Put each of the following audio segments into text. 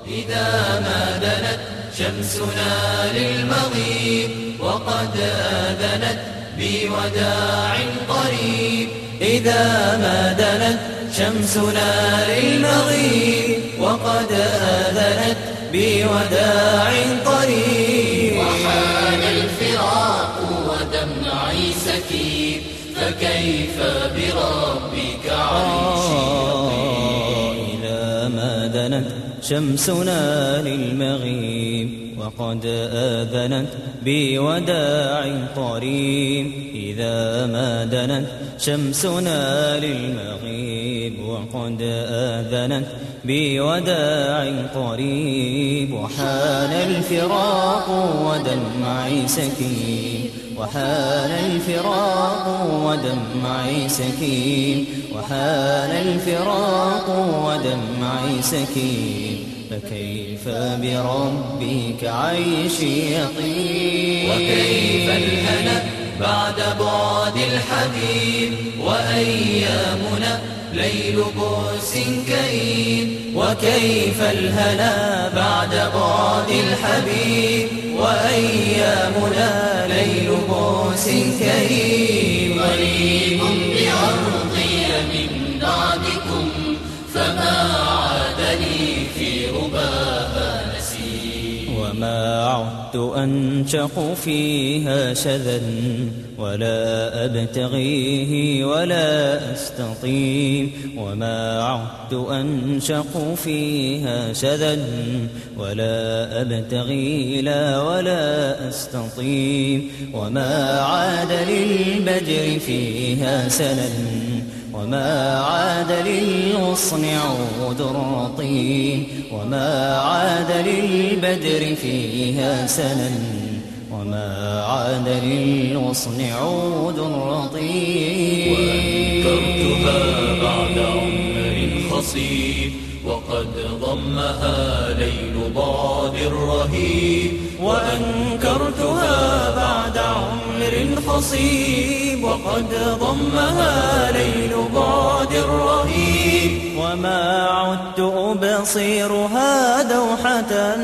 إذا ما دنت شمسنا للمغيب وقد آذنت بوداع قريب. إذا ما دنت شمسنا للمغيب وقد آذنت بوداع قريب. وحان الفراق ودمعي سكيب فكيف بربك عيشي إذا ما دنت شمسنا للمغيب وقد آذنت بوداع قريب. إذا ما دنت شمسنا للمغيب وقد آذنت بوداع قريب. وحان الفراق ودمعي سكين وحان الفراق ودمعي سكين وحان الفراق ودمعي سكين فكيف بربك عيشي يقين. وكيف الهنا بعد بعد الحبيب وأيامنا ليل بؤس كئيب. وكيف الهنا بعد بعد الحبيب وأيامنا ليل بؤس كئيب. غريب بأرضي من بعدكم فما عاد لي في رباها نسيم. وما عدت أنشق فيها شذا ولا أبتغيه ولا أستطيم. وما عدت أنشق فيها شذا ولا أبتغي لا ولا أستطيم. وما عاد للبدر فيها سنا وما عاد للغصن عود رطيم. وما عاد للبدر فيها سنا وما عاد للغصن عود رطيم. وأنكرتها بعد عمر خصيب وقد ضمها ليل بعد رهيب. وأنكرتها بعد عمر خصيب وقد ضمها ليل بعد رهيب. وما عدت أبصيرها دوحة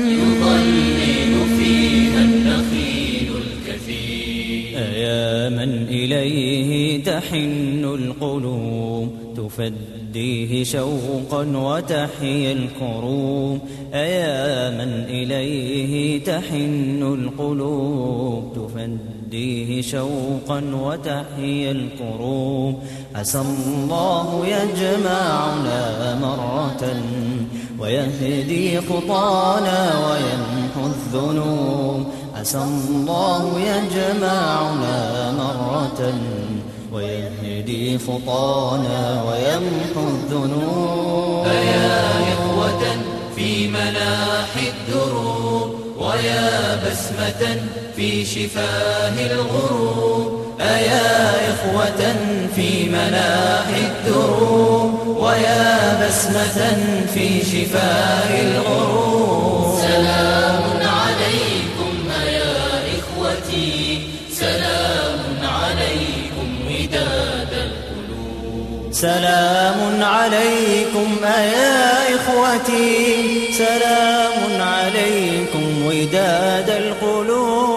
يضلل فيها النخيل الكثير. أيا من إليه تحن القلوب تفديه شوقا وتحيا الكروب. أيا من إليه تحن القلوب تفديه شوقا وتحيا الكروب. عسى الله يجمعنا مرة ويهدي خطانا ويمحو الذنوب. عسى الله يجمعنا مرة ويهدي خطانا ويمحو الذنوب. أيا إخوة في مناحي الدروب ويا بسمة في شفاه الغروب. أيا إخوة في مناحي الدروب ويا بسمة في شفاه الغروب. سلام عليكم يا إخوتي سلام عليكم وداد القلوب. سلام عليكم يا إخوتي سلام عليكم وداد القلوب.